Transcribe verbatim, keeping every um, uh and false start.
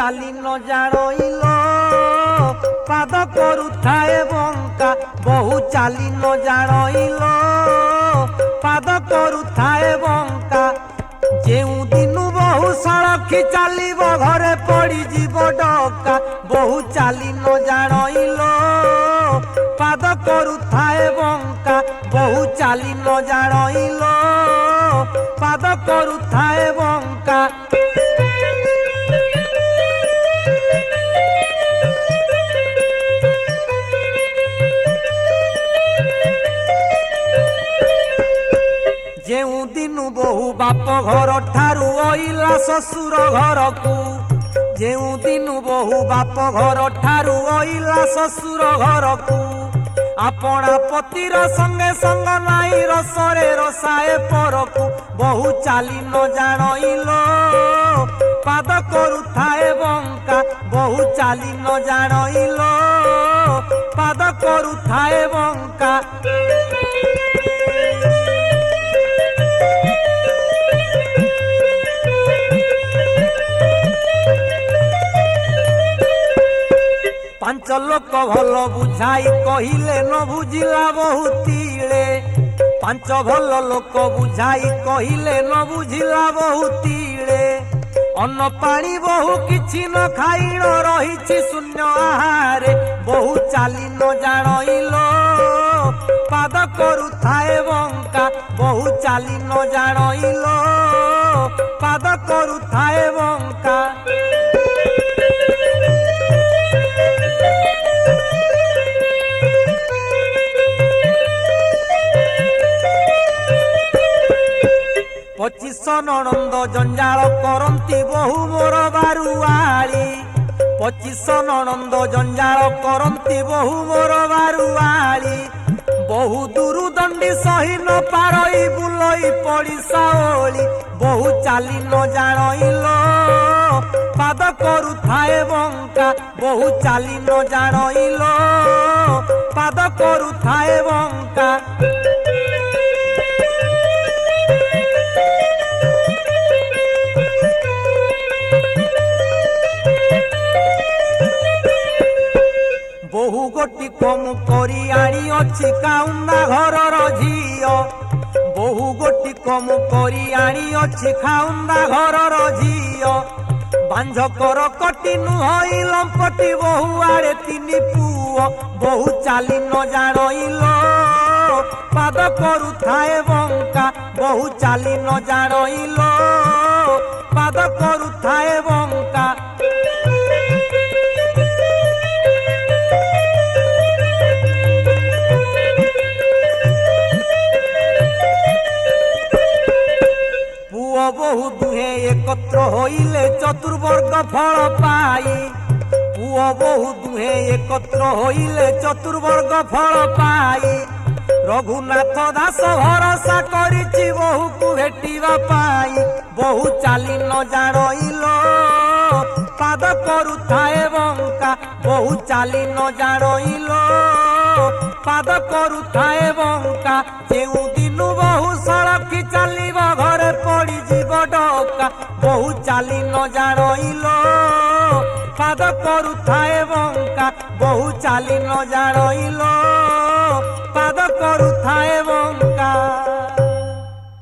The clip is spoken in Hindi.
चाली न जाणइल पाद करुथाए बंका बहु चाली न जाणइल पाद करुथाए बंका जेउ दिनु बहु सड़खी चलिब घरे पड़ी जीव डका बहु चाली न जाणइल पाद करुथाए बंका बहु चाली न जाणइल पाद करुथाए बंका जेउ दिनु बहु बाप घर ठारू अइला ससुर घर को जेउ दिनु बहु बाप घर ठारू अइला ससुर घर को आपणा पतिर संगे संग नाई रसरे रसाए परकु बहु चाली न जाणइल पाद करुथाए बंका बहु चाली न जाणइल पाद करुथाए बंका पांच लोक भल बुझाई कहिले न बुझिला बहुतीले पांच भल लोक बुझाई कहिले न बुझिला बहुतीले अन्न पानी बहु किछि न खाइण रहिछि शून्य आहारे बहु चाली न जाणइल पाद करुथाए बंका बहु चाली न जाणइल पाद करुथाए बंका पचिश ननंद जंजाल करंती बहु मोर बारुआली पचिश ननंद जंजाल करंती बहु मोर बारुआली बहु दूरु दंडी सही न पारई बुलई पड़ी साओली बहु चाली न जाणइल पाद करुथाए बंका बहु चाली न जाणइल पाद करुथाए बंका बहु गोटी कम करी आनी अच्छी काउंदा घरर झियो बहु गोटी कम करी आनी अच्छी खाउंदा घरर झियो बांझकर कटी नुहई लंपटी बहु आड़े तीन पुओ बहु चाली न जाणइल पाद करुथाए बंका बहु चाली न जाणइल पाद करुथाए बंका बहु दुहे एकत्र होइले चतुर्वर्ग फल पाई पुओ बहु दुहे एकत्र होइले चतुर्वर्ग फल पाई रघुनाथ दास भरोसा करिछि बहु को भेटिबा पाई बहु चाली न जाणइल पाद करुथाए बंका बहु चाली न जाणइल पाद करुथाए बंका जेउ दिनु बहु सड़खी चलिब घरे पड़ी जीव डका बहु चाली न जाणइल पाद करुथाए बंका बहु चाली न जाणइल।